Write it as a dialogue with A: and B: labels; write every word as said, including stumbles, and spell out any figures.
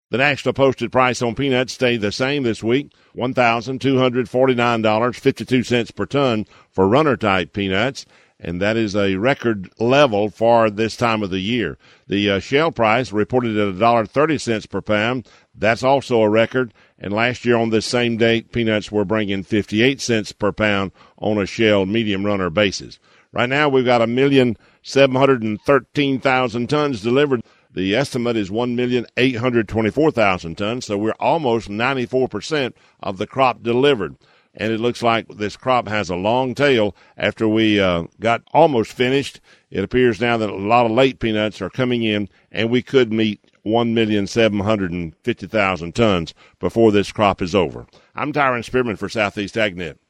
A: The national posted price on peanuts stayed the same this week, one thousand two hundred forty-nine dollars and fifty-two cents per ton for runner-type peanuts, and that is a record level for this time of the year. The uh, shell price reported at one dollar and thirty cents per pound. That's also a record, and last year on this same date, peanuts were bringing fifty-eight cents per pound on a shell medium runner basis. Right now, we've got one million seven hundred thirteen thousand tons delivered. The estimate is one million eight hundred twenty-four thousand tons, so we're almost ninety-four percent of the crop delivered. And it looks like this crop has a long tail after we uh, got almost finished. It appears now that a lot of late peanuts are coming in, and we could meet one million seven hundred fifty thousand tons before this crop is over. I'm Tyron Spearman for Southeast AgNet.